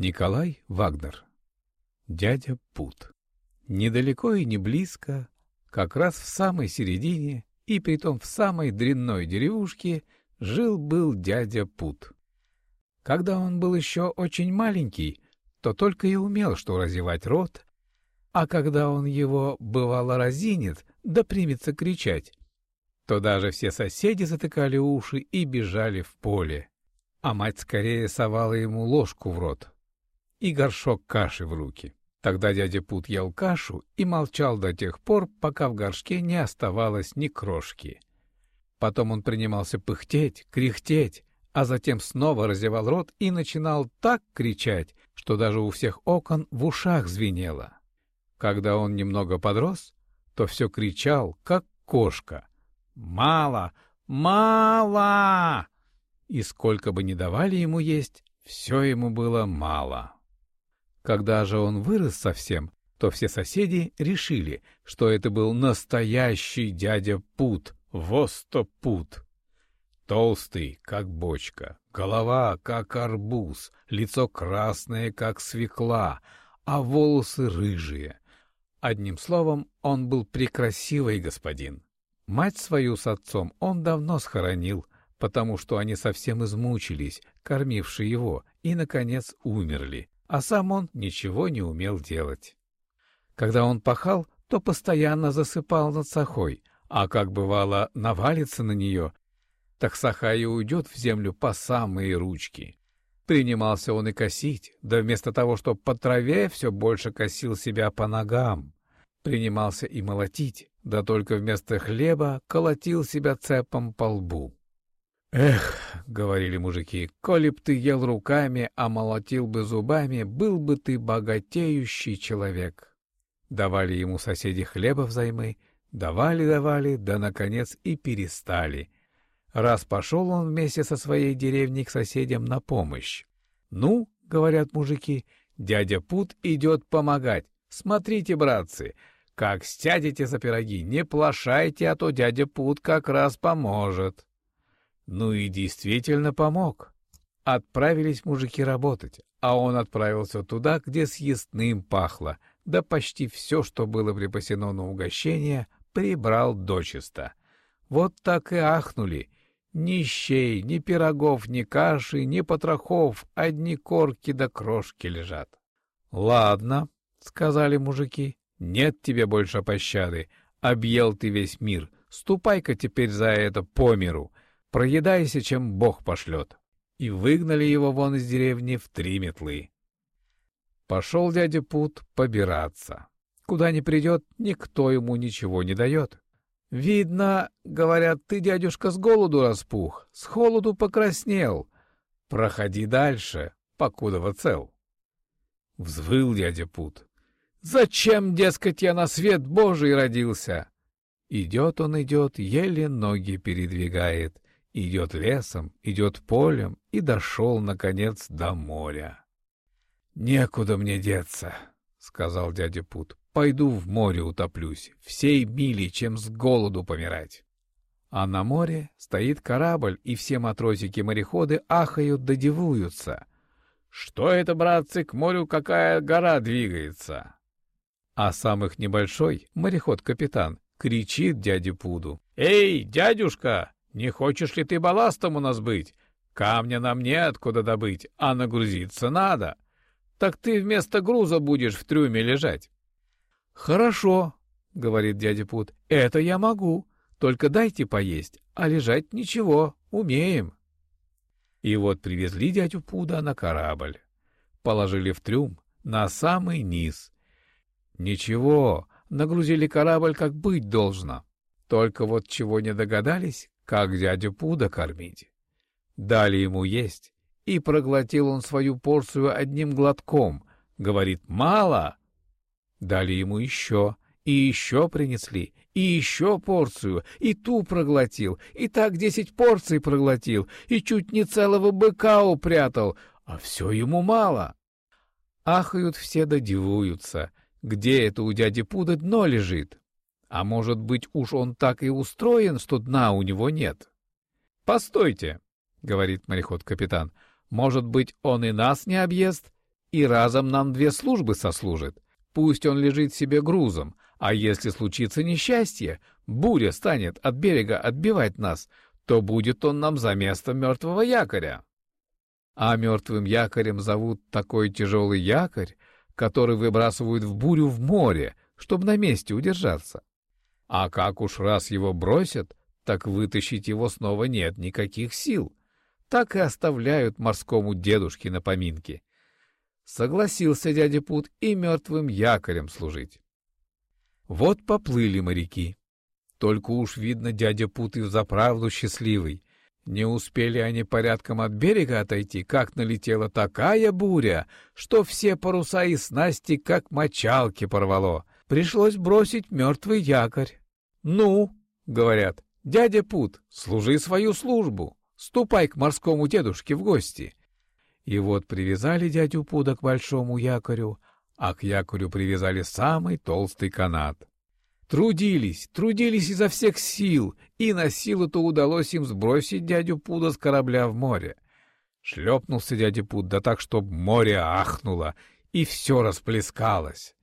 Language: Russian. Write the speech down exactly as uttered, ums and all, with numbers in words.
Николай Вагнер. Дядя Пут. Недалеко и не близко, как раз в самой середине, и притом в самой дрянной деревушке, жил-был дядя Пут. Когда он был еще очень маленький, то только и умел что разевать рот, а когда он его, бывало, разинет, да примется кричать, то даже все соседи затыкали уши и бежали в поле, а мать скорее совала ему ложку в рот и горшок каши в руки. Тогда дядя Пут ел кашу и молчал до тех пор, пока в горшке не оставалось ни крошки. Потом он принимался пыхтеть, кряхтеть, а затем снова разевал рот и начинал так кричать, что даже у всех окон в ушах звенело. Когда он немного подрос, то все кричал, как кошка: «Мало! Мало!» И сколько бы ни давали ему есть, все ему было мало. Когда же он вырос совсем, то все соседи решили, что это был настоящий дядя Пут, во сто пуд. Толстый, как бочка, голова, как арбуз, лицо красное, как свекла, а волосы рыжие. Одним словом, он был прекрасивый господин. Мать свою с отцом он давно схоронил, потому что они совсем измучились, кормивши его, и, наконец, умерли, а сам он ничего не умел делать. Когда он пахал, то постоянно засыпал над сахой, а как бывало навалится на нее, так саха и уйдет в землю по самые ручки. Принимался он и косить, да вместо того, чтобы по траве, все больше косил себя по ногам. Принимался и молотить, да только вместо хлеба колотил себя цепом по лбу. «Эх, — говорили мужики, — коли б ты ел руками, а молотил бы зубами, был бы ты богатеющий человек». Давали ему соседи хлеба взаймы, давали-давали, да, наконец, и перестали. Раз пошел он вместе со своей деревней к соседям на помощь. «Ну, — говорят мужики, — дядя Пут идет помогать. Смотрите, братцы, как стядите за пироги, не плашайте, а то дядя Пут как раз поможет». Ну и действительно помог. Отправились мужики работать, а он отправился туда, где съестным пахло, да почти все, что было припасено на угощение, прибрал дочисто. Вот так и ахнули. Ни щей, ни пирогов, ни каши, ни потрохов, одни корки да крошки лежат. «Ладно, — сказали мужики, — нет тебе больше пощады, объел ты весь мир, ступай-ка теперь за это по миру, проедайся, чем Бог пошлет». И выгнали его вон из деревни в три метлы. Пошел дядя Пут побираться. Куда ни придет, никто ему ничего не дает. «Видно, — говорят, — ты, дядюшка, с голоду распух, с холоду покраснел. Проходи дальше, покудова цел». Взвыл дядя Пут. «Зачем, дескать, я на свет Божий родился?» Идет он, идет, еле ноги передвигает. Идет лесом, идет полем и дошел, наконец, до моря. «Некуда мне деться, — сказал дядя Пут, — пойду в море утоплюсь, всей мили, чем с голоду помирать». А на море стоит корабль, и все матросики-мореходы ахают да дивуются. «Что это, братцы, к морю какая гора двигается?» А самых небольшой, мореход-капитан, кричит дяде Пуду: «Эй, дядюшка! Не хочешь ли ты балластом у нас быть? Камня нам неоткуда добыть, а нагрузиться надо. Так ты вместо груза будешь в трюме лежать». «Хорошо, — говорит дядя Пут, — это я могу, только дайте поесть, а лежать ничего, умеем». И вот привезли дядю Пуда на корабль, положили в трюм на самый низ. Ничего, нагрузили корабль, как быть должно. Только вот чего не догадались, как дядю Пуда кормить. Дали ему есть, и проглотил он свою порцию одним глотком. Говорит: «Мало!» Дали ему еще, и еще принесли, и еще порцию, и ту проглотил, и так десять порций проглотил, и чуть не целого быка упрятал, а все ему мало. Ахают все да дивуются, где это у дяди Пуда дно лежит. А может быть, уж он так и устроен, что дна у него нет? «Постойте, — говорит мореход-капитан, — может быть, он и нас не объест? и разом нам две службы сослужит. Пусть он лежит себе грузом, а если случится несчастье, буря станет от берега отбивать нас, то будет он нам за место мертвого якоря. А мертвым якорем зовут такой тяжелый якорь, который выбрасывают в бурю в море, чтобы на месте удержаться. А как уж раз его бросят, так вытащить его снова нет никаких сил. Так и оставляют морскому дедушке на поминки. Согласился дядя Пут и мертвым якорем служить. Вот поплыли моряки. Только уж видно, дядя Пут и взаправду счастливый. Не успели они порядком от берега отойти, как налетела такая буря, что все паруса и снасти как мочалки порвало. Пришлось бросить мертвый якорь. «Ну, — говорят, — дядя Пут, служи свою службу, ступай к морскому дедушке в гости». И вот привязали дядю Пуда к большому якорю, а к якорю привязали самый толстый канат. Трудились, трудились изо всех сил, и на силу-то удалось им сбросить дядю Пуда с корабля в море. Шлепнулся дядя Пуд, да так, чтоб море ахнуло, и все расплескалось.